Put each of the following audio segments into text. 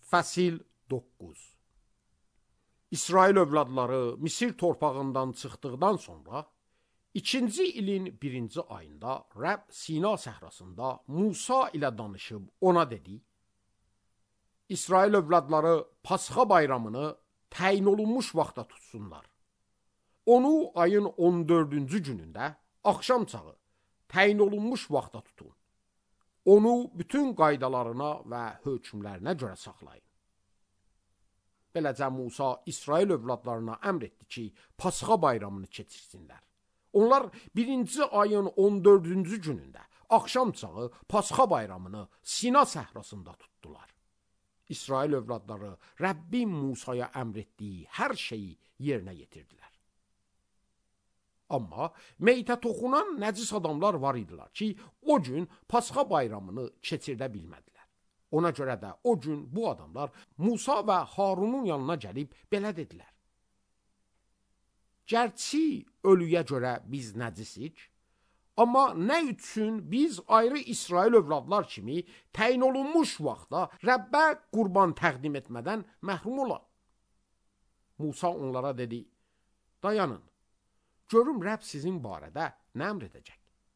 Fəsil 9. İsrail övladları Misir torpağından çıxdıqdan sonra 2-ci ilin 1-ci ayında Rəbb Sina səhrasında Musa ilə danışıb ona dedi: İsrail övladları Pasxa bayramını təyin olunmuş vaxta tutsunlar. Onu ayın 14-cü günündə axşam çağı təyin olunmuş vaxta tutun. Onu bütün qaydalarına və hökmlərinə görə saxlayın. Beləcə Musa İsrail övladlarına əmr etdi ki, Pasxa bayramını keçirsinlər. Onlar 1-ci ayın 14-cü günündə axşam çağı Pasxa bayramını Sina səhrasında tutdular. İsrail övladları Rəbbin Musaya əmr etdiyi hər şeyi yerinə yetirdilər. Amma meytə toxunan nəcis adamlar var idilər ki, o gün Pasxa bayramını keçirdə bilmədilər. Ona görə də o gün bu adamlar Musa və Harunun yanına gəlib belə dedilər: Gərçi ölüyə görə biz nəcisik, amma nə üçün biz ayrı İsrail övladlar kimi təyin olunmuş vaxtda Rəbbə qurban təqdim etmədən məhrum olaq? Musa onlara dedi: Dayanın, görüm Rəbb sizin barədə nə əmr edəcək?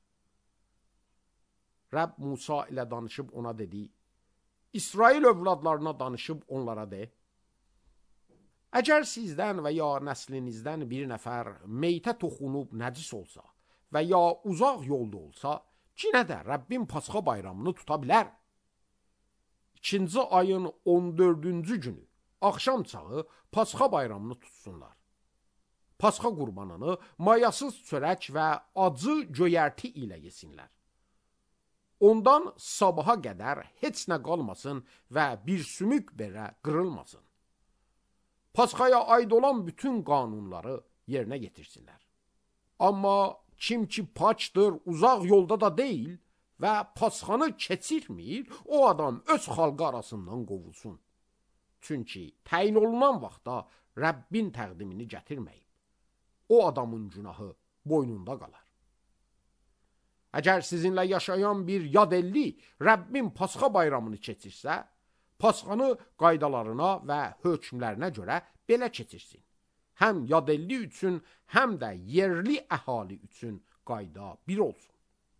Rəbb Musa ilə danışıb ona dedi: İsrail övladlarına danışıb onlara de: Əgər sizdən və ya nəslinizdən bir nəfər meytə toxunub nəcis olsa və ya uzaq yolda olsa, yenə də Rəbbin Pasxa bayramını tuta bilər. 2-ci ayın 14-cü günü axşam çağı Pasxa bayramını tutsunlar. Pasxa qurbanını mayasız çörək və acı göyərti ilə yesinlər. Ondan sabaha qədər heç nə qalmasın və bir sümük belə qırılmasın. Pasxaya aid olan bütün qanunları yerinə yetirsinlər. Amma kim ki paçdır, uzaq yolda da deyil və Pasxanı keçirmir, o adam öz xalqı arasından qovulsun. Çünki təyin olunan vaxtda Rəbbin təqdimini gətirməyib. O adamın günahı boynunda qalar. Əgər sizinlə yaşayan bir yad elli Rəbbin Pasxa bayramını keçirsə, Pasxanı qaydalarına və hökmlərinə görə belə keçirsin. Həm yad elli üçün, həm də yerli əhali üçün qayda bir olsun.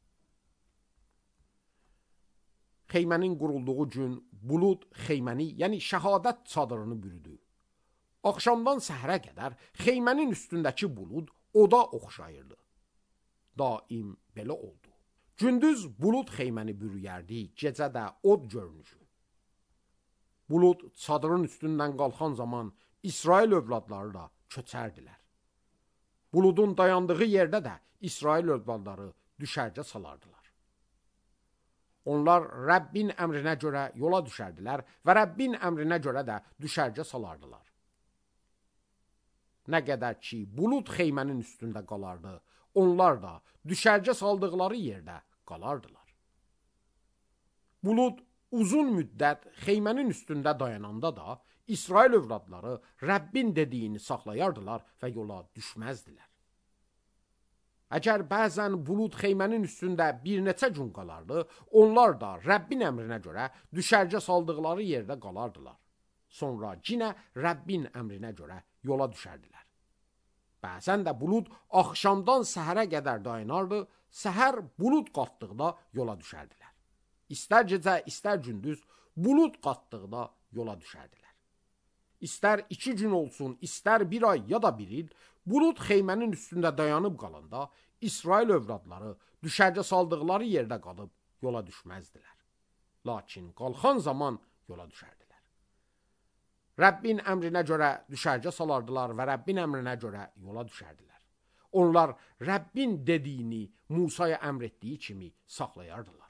Xeymənin qurulduğu gün bulud xeyməni, yəni şəhadət çadırını bürüdü. Axşamdan səhərə qədər xeymənin üstündəki bulud oda oxşayırdı. Daim belə oldu. Gündüz bulud xeyməni bürüyərdi, gecə də od görünüşü. Bulud çadırın üstündən qalxan zaman İsrail övladları da köçərdilər. Buludun dayandığı yerdə də İsrail övladları düşərgə salardılar. Onlar Rəbbin əmrinə görə yola düşərdilər və Rəbbin əmrinə görə də düşərgə salardılar. Nə qədər ki, bulud xeymənin üstündə qalardı, onlar da düşərgə saldıqları yerdə qalardılar. Bulud uzun müddət xeymənin üstündə dayananda da İsrail övladları Rəbbin dediyini saxlayardılar və yola düşməzdilər. Əgər bəzən bulud xeymənin üstündə bir neçə gün qalardı, onlar da Rəbbin əmrinə görə düşərgə saldıqları yerdə qalardılar. Sonra yenə Rəbbin əmrinə görə yola düşərdilər. Bəzən də bulud axşamdan səhərə qədər dayanardı, səhər bulud qalxdıqda yola düşərdilər. İstər gecə, istər gündüz bulud qalxdıqda yola düşərdilər. İstər 2 gün olsun, istər 1 ay ya da 1 il, bulud xeymənin üstündə dayanıb qalanda İsrail övladları düşərgə saldıqları yerdə qalıb yola düşməzdilər. Lakin qalxan zaman yola düşərdilər. Rəbbin əmrinə görə düşərgə salardılar və Rəbbin əmrinə görə yola düşərdilər. Onlar Rəbbin dediyini Musaya əmr etdiyi kimi saxlayardılar.